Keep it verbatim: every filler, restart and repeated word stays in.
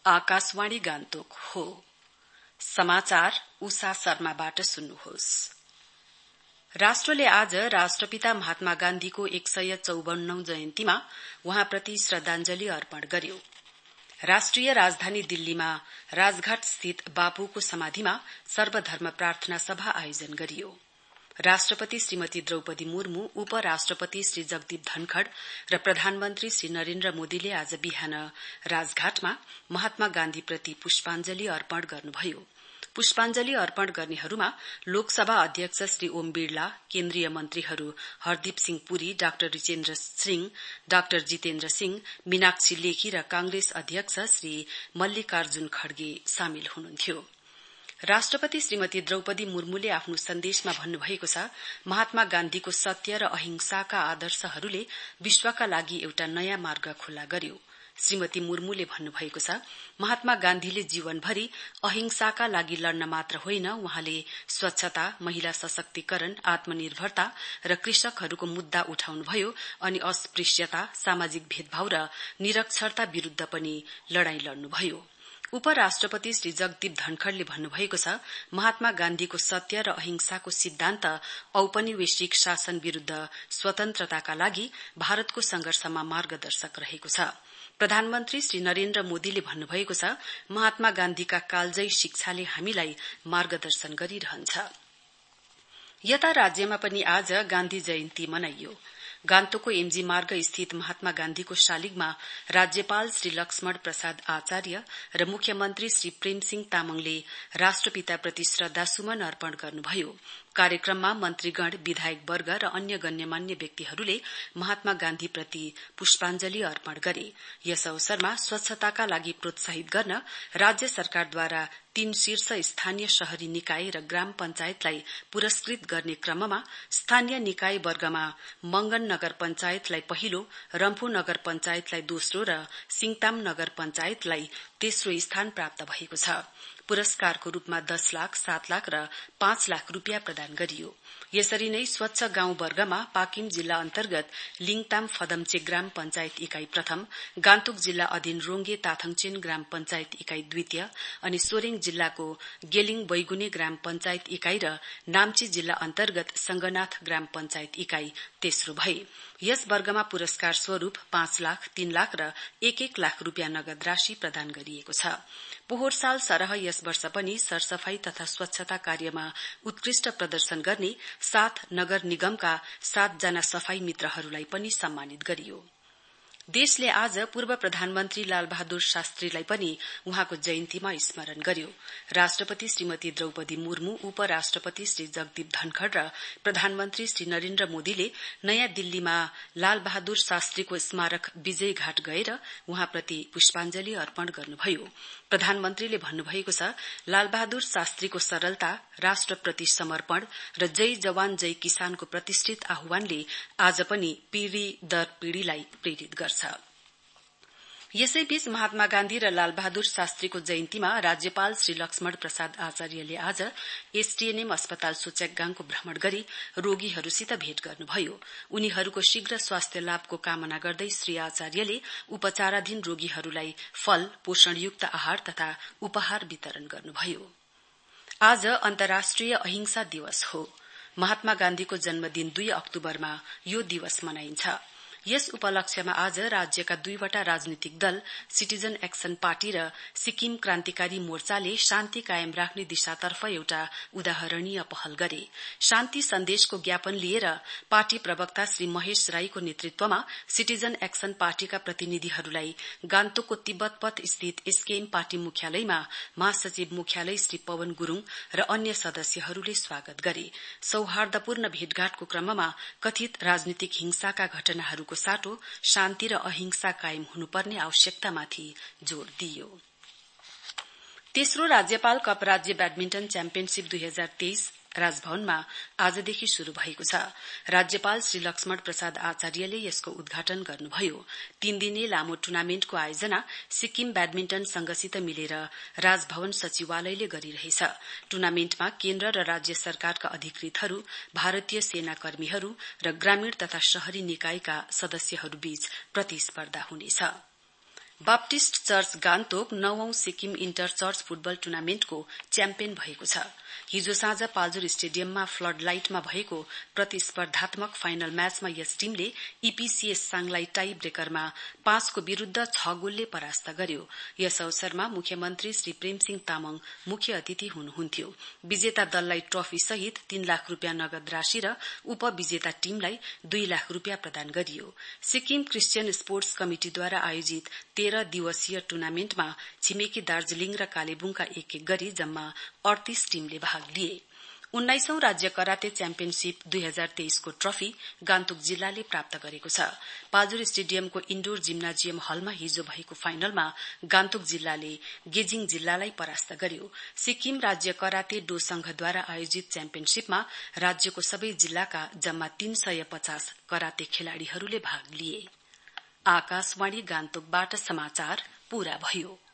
आकाशवाणी गान्तोक हो। समाचार उषा शर्माबाट सुन्नुहोस्। राष्ट्रले आज राष्ट्रपिता महात्मा गान्धीको एक सय चौवन्नौ जयन्तीमा वहाँप्रति श्रद्धाञ्जली अर्पण गर्यो। राष्ट्रिय राजधानी दिल्लीमा राजघाट स्थित बापूको समाधिमा सर्वधर्म प्रार्थना सभा आयोजन गरियो। राष्ट्रपति श्रीमती द्रौपदी मुर्मू, उपराष्ट्रपति श्री जगदीप धनखड़ र प्रधानमन्त्री श्री नरेन्द्र मोदीले आज बिहान राजघाटमा महात्मा गान्धीप्रति पुष्पाञ्जली अर्पण गर्नुभयो। पुष्पाञ्जली अर्पण गर्नेहरूमा लोकसभा अध्यक्ष श्री ओम बिड़ला, केन्द्रीय मन्त्रीहरू हरदीप सिंह पुरी, डाक्टर रिजेन्द्र सिंह, डाक्टर जितेन्द्र सिंह, मीनाक्षी लेखी र कांग्रेस अध्यक्ष श्री मल्लिकार्जुन खड़गे सामेल हुनुहुन्थ्यो। राष्ट्रपति श्रीमती द्रौपदी मुर्मूले आफ्नो सन्देशमा भन्नुभएको छ, महात्मा गान्धीको सत्य र अहिंसाका आदर्शहरूले विश्वका लागि एउटा नयाँ मार्ग खुल्ला गर्यो। श्रीमती मुर्मूले भन्नुभएको छ, महात्मा गान्धीले जीवनभरि अहिंसाका लागि लड्न मात्र होइन, वहाँले स्वच्छता, महिला सशक्तिकरण, आत्मनिर्भरता र कृषकहरूको मुद्दा उठाउनुभयो अनि अस्पृश्यता, सामाजिक भेदभाव र निरक्षरता विरूद्ध पनि लड़ाई लड्नुभयो। उपराष्ट्रपति श्री जगदीप धनखड़ले भन्नुभएको छ, महात्मा गान्धीको सत्य र अहिंसाको सिद्धान्त औपनिवेशिक शासन विरूद्ध स्वतन्त्रताका लागि भारतको संघर्षमा मार्गदर्शक रहेको छ। प्रधानमन्त्री श्री नरेन्द्र मोदीले भन्नुभएको छ, महात्मा गान्धीका कालजयी शिक्षाले हामीलाई मार्गदर्शन गरिरहन्छ। यता राज्यमा पनि आज गान्धी जयन्ती मनाइयो। गान्तोकको एमजी मार्ग स्थित महात्मा गान्धीको शालिगमा राज्यपाल श्री लक्ष्मण प्रसाद आचार्य र मुख्यमन्त्री श्री प्रेमसिंह तामाङले राष्ट्रपिताप्रति श्रद्धासुमन अर्पण गर्नुभयो। कार्यक्रममा मन्त्रीगण, विधायकवर्ग र अन्य गण्यमान्य व्यक्तिहरूले महात्मा गान्धीप्रति पुष्पाञ्जली अर्पण गरे। यस अवसरमा स्वच्छताका लागि प्रोत्साहित गर्न राज्य सरकारद्वारा तीन शीर्ष स्थानीय शहरी निकाय र ग्राम पञ्चायतलाई पुरस्कृत गर्ने क्रममा स्थानीय निकाय वर्गमा मंगन नगर पञ्चायतलाई पहिलो, रम्फू नगर पञ्चायतलाई दोस्रो र सिङताम नगर पञ्चायतलाई तेस्रो स्थान प्राप्त भएको छ। पुरस्कारको रूपमा दस लाख, सात लाख र पाँच लाख रूपियाँ प्रदान गरियो। यसरी नै स्वच्छ गाउँ वर्गमा पाकिम जिल्ला अन्तर्गत लिङताम फदमचे ग्राम पञ्चायत इकाई प्रथम, गान्तोक जिल्ला अधीन रोङ्गे ताथङचेन ग्राम पञ्चायत इकाई द्वितीय अनि सोरेङ जिल्लाको गेलिङ बैगुने ग्राम पञ्चायत इकाई र नाम्ची जिल्ला अन्तर्गत संगनाथ ग्राम पञ्चायत इकाई तेस्रो भए। यस वर्गमा पुरस्कार स्वरूप पाँच लाख, तीन लाख र एक एक लाख रूपियाँ नगद राशि प्रदान गरिएको छ। पोहोर साल सरह यस वर्ष पनि सरसफाई तथा स्वच्छता कार्यमा उत्कृष्ट प्रदर्शन गर्ने सात नगर निगमका सात जना सफाई मित्रहरूलाई पनि सम्मानित गरियो। देशले आज पूर्व प्रधानमन्त्री लालबहादुर शास्त्रीलाई पनि उहाँको जयन्तीमा स्मरण गर्यो। राष्ट्रपति श्रीमती द्रौपदी मुर्मू, उपराष्ट्रपति श्री जगदीप धनखड़ र प्रधानमन्त्री श्री नरेन्द्र मोदीले नयाँ दिल्लीमा लालबहादुर शास्त्रीको स्मारक विजय घाट गएर उहाँप्रति पुष्पाञ्जली अर्पण गर्नुभयो। प्रधानमन्त्रीले भन्नुभएको छ, लालबहादुर शास्त्रीको सरलता, राष्ट्रप्रति समर्पण र जय जवान जय किसानको प्रतिष्ठित आह्वानले आज पनि पीढ़ी दर पीढ़ीलाई प्रेरित गर्छ। यसैबीच महात्मा गान्धी र लालबहादुर शास्त्रीको जयन्तीमा राज्यपाल श्री लक्ष्मण प्रसाद आचार्यले आज एसटीएनएम अस्पताल सोच्याकगाङको भ्रमण गरी रोगीहरूसित भेट गर्नुभयो। उनीहरूको शीघ्र स्वास्थ्य लाभको कामना गर्दै श्री आचार्यले उपचाराधीन रोगीहरूलाई फल, पोषणयुक्त आहार तथा उपहार वितरण गर्नुभयो। आज अन्तर्राष्ट्रिय अहिंसा दिवस हो। महात्मा गान्धीको जन्मदिन दुई अक्टोबरमा यो दिवस मनाइन्छ। यस उपलक्ष्यमा आज राज्यका दुईवटा राजनीतिक दल सिटिजन एक्सन पार्टी र सिक्किम क्रान्तिकारी मोर्चाले शान्ति कायम राख्ने दिशातर्फ एउटा उदाहरणीय पहल गरे। शान्ति सन्देशको ज्ञापन लिएर पार्टी प्रवक्ता श्री महेश राईको नेतृत्वमा सिटिजन एक्सन पार्टीका प्रतिनिधिहरूलाई गान्तोकको तिब्बत पथ स्थित एसकेएम पार्टी मुख्यालयमा महासचिव मुख्यालय श्री पवन गुरूङ र अन्य सदस्यहरूले स्वागत गरे। सौहार्दपूर्ण भेटघाटको क्रममा कथित राजनीतिक हिंसाका घटनाहरूको साटो शान्ति र अहिंसा कायम हुनुपर्ने आवश्यकतामाथि जोड़ दिइयो। तेस्रो राज्यपाल कप राज्य ब्याडमिन्टन च्याम्पियनशीप दुई हजार तेइस राजभवनमा आजदेखि शुरू भएको छ। राज्यपाल श्री लक्ष्मण प्रसाद आचार्यले यसको उद्घाटन गर्नुभयो। तीन दिने लामो टुर्नामेन्टको आयोजना सिक्किम ब्याडमिन्टन संघसित मिलेर राजभवन सचिवालयले गरिरहेछ। टुर्नामेन्टमा केन्द्र र राज्य सरकारका अधिकृतहरू, भारतीय सेना कर्मीहरू र ग्रामीण तथा शहरी निकायका सदस्यहरूबीच प्रतिस्पर्धा हुनेछ। बाप्टिस्ट चर्च गान्तोक नवौं सिक्किम इन्टर चर्च फुटबल टुर्नामेन्टको च्याम्पियन भएको छ। हिजो साँझ पाल्जोर स्टेडियममा फ्लड लाइटमा भएको प्रतिस्पर्धात्मक फाइनल म्याचमा यस टीमले ईपीसीएस सांगलाई टाई ब्रेकरमा पाँचको विरूद्ध छ गोलले परास्त गर्यो। यस अवसरमा मुख्यमन्त्री श्री प्रेमसिंह तामाङ मुख्य अतिथि हुनुहुन्थ्यो। विजेता दललाई ट्रफी सहित तीन लाख रुपियाँ नगद राशि र उपविजेता टीमलाई दुई लाख रुपियाँ प्रदान गरियो। सिक्किम क्रिश्चियन स्पोर्ट्स कमिटिद्वारा आयोजित तेह्र दिवसीय टुर्नामेन्टमा छिमेकी दार्जीलिङ र कालेबुङका एक एक गरी जम्मा अडतीस टीमले भाग लिए। उन्नाइसौं राज्य कराते च्याम्पियनशीप दुई हजार तेइसको ट्रफी गान्तोक जिल्लाले प्राप्त गरेको छ। पाल्जोर स्टेडियमको इन्डोर जिम्नाजियम हलमा हिजो भएको फाइनलमा गान्तोक जिल्लाले गेजिङ जिल्लालाई परास्त गर्यो। सिक्किम राज्य कराते डो संघद्वारा आयोजित च्याम्पियनशीपमा राज्यको सबै जिल्लाका जम्मा तीन सय पचास कराते खेलाड़ीहरूले भाग लिए। आकाशवाणी गान्तोकबाट समाचार पूरा भयो।